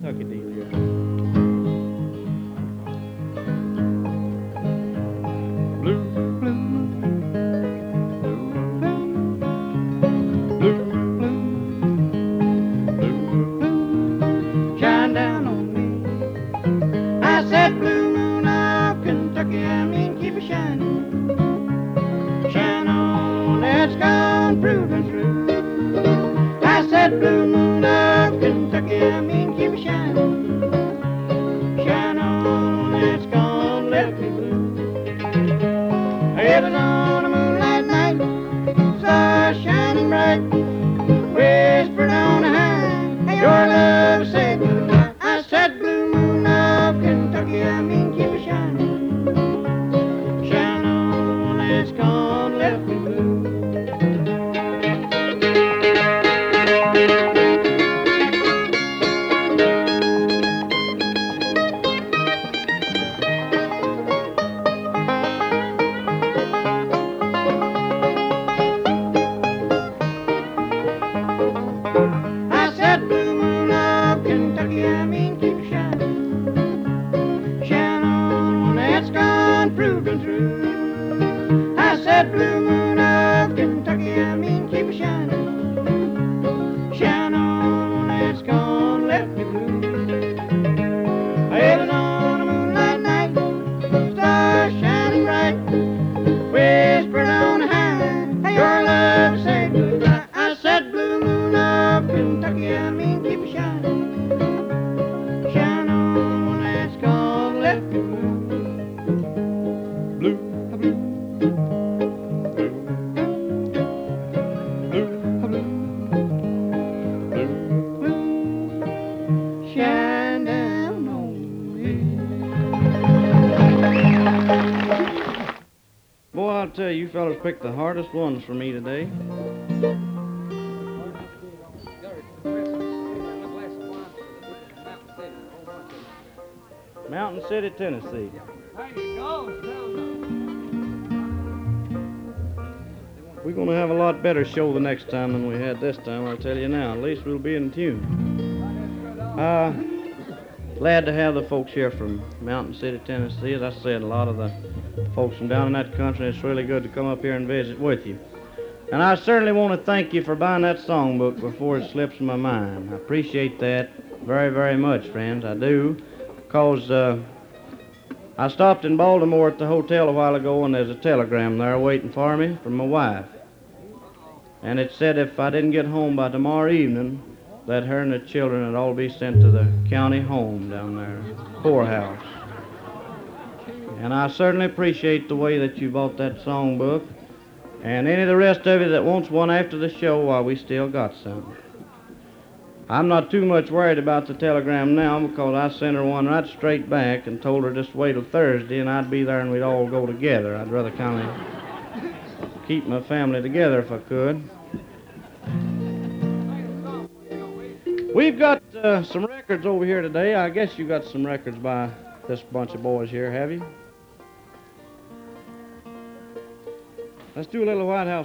Kentucky deal here. Blue, blue, blue, blue, blue, blue, shine down on me. I said, blue moon of Kentucky, I mean, keep it shining. Shine on, it's gone proving true. I said, blue moon of Kentucky, I mean, keep it shining. Shine on, it's gone left me blue. It was on a moonlight night, stars shining bright, whispered on a high, your love said goodbye. I said, blue moon of Kentucky, I mean, keep it shining. Shine on, it's gone left me blue. I said, blue moon of Kentucky, I mean, keep it shining. Shine on, it's gone proving true. I said, blue moon of Kentucky, I mean, keep it shining. Shine on, it's gone left me blue. It was on a moonlight night, stars shining bright, whispered on a high, your love said goodbye. I said, blue moon of Kentucky, I mean, keep it shining. Shine on, it's gone left me blue. Blue, blue, blue, blue, blue, blue, shine down on me. Boy, I'll tell you, you fellas picked the hardest ones for me today. Mountain City, Tennessee. We're going to have a lot better show the next time than we had this time, I'll tell you now. At least we'll be in tune. Glad to have the folks here from Mountain City, Tennessee. As I said, a lot of the folks from down in that country, it's really good to come up here and visit with you. And I certainly want to thank you for buying that songbook before it slips my mind. I appreciate that very, very much, friends. I do. Because I stopped in Baltimore at the hotel a while ago, and there's a telegram there waiting for me from my wife. And it said if I didn't get home by tomorrow evening, that her and the children would all be sent to the county home down there, poorhouse. And I certainly appreciate the way that you bought that songbook. And any of the rest of you that wants one after the show, why, we still got some. I'm not too much worried about the telegram now because I sent her one right straight back and told her just wait till Thursday and I'd be there and we'd all go together. I'd rather kind of keep my family together if I could. We've got some records over here today. I guess you got some records by this bunch of boys here, have you? Let's do a little White House